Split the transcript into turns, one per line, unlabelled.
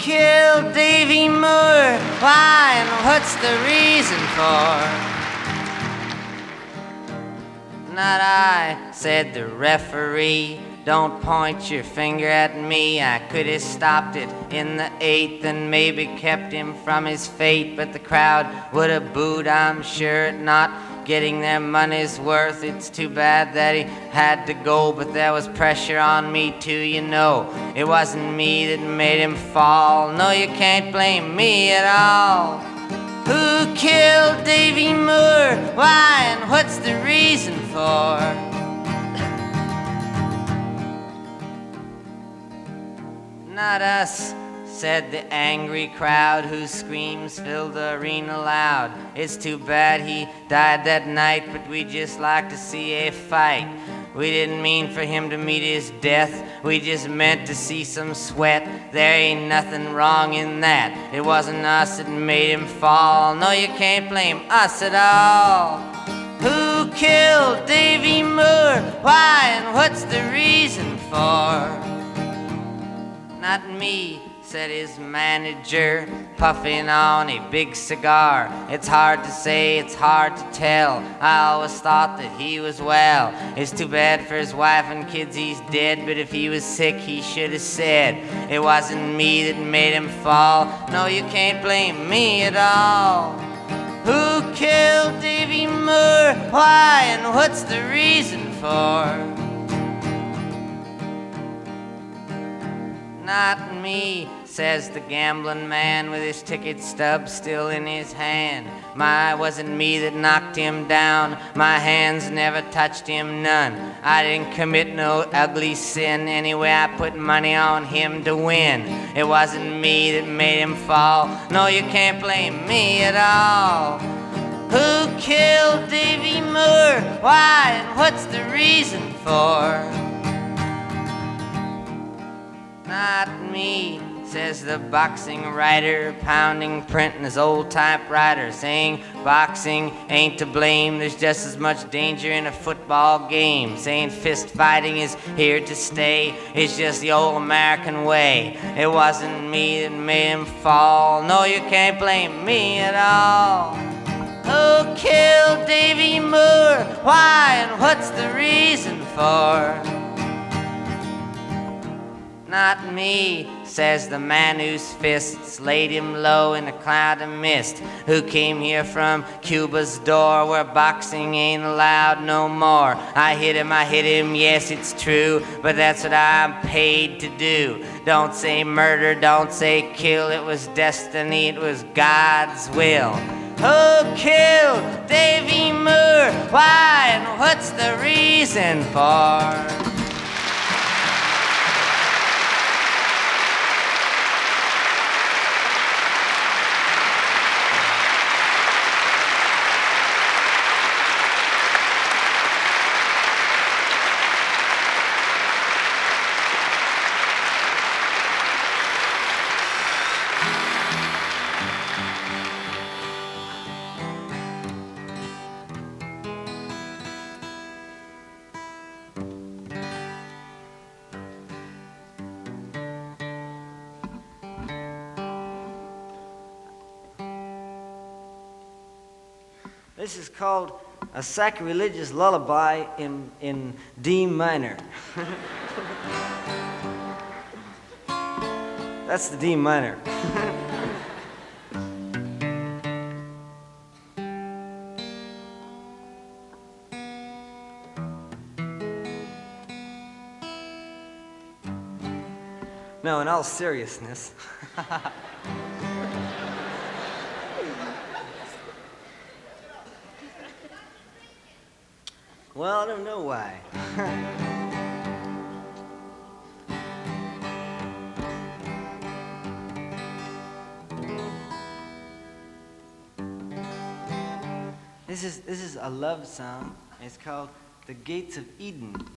killed Davy Moore? Why and what's the reason for? Not I, said the referee. Don't point your finger at me. I could have stopped it in the 8th and maybe kept him from his fate, but the crowd would have booed, I'm sure, at not getting their money's worth. It's too bad that he had to go, but there was pressure on me too, you know. It wasn't me that made him fall. No, you can't blame me at all. Who killed Davy Moore? Why and what's the reason for? Not us, said the angry crowd whose screams filled the arena loud. It's too bad he died that night, but we just like to see a fight. We didn't mean for him to meet his death, we just meant to see some sweat. There ain't nothing wrong in that. It wasn't us that made him fall. No, you can't blame us at all. Who killed Davy Moore? Why and what's the reason for? Not me, said his manager, puffing on a big cigar. It's hard to say, it's hard to tell. I always thought that he was well. It's too bad for his wife and kids he's dead, but if he was sick he should have said, it wasn't me that made him fall. No, you can't blame me at all. Who killed Davy Moore? Why and what's the reason for? Not me, says the gambling man with his ticket stub still in his hand. My, wasn't me that knocked him down. My hands never touched him none. I didn't commit no ugly sin. Anyway, I put money on him to win. It wasn't me that made him fall. No, you can't blame me at all. Who killed Davy Moore? Why and what's the reason for? Not me, says the boxing writer, pounding print in his old typewriter, saying boxing ain't to blame, there's just as much danger in a football game, saying fist fighting is here to stay, it's just the old American way. It wasn't me that made him fall. No, you can't blame me at all. Who killed Davy Moore? Why and what's the reason for? Not me, says the man whose fists laid him low in a cloud of mist, who came here from Cuba's door where boxing ain't allowed no more. I hit him, yes, it's true, but that's what I'm paid to do. Don't say murder, don't say kill, it was destiny, it was God's will. Who killed Davy Moore? Why and what's the reason for? This is called a sacrilegious lullaby in D minor. That's the D minor. No, in all seriousness. Well, I don't know why. This is a love song. It's called The Gates of Eden.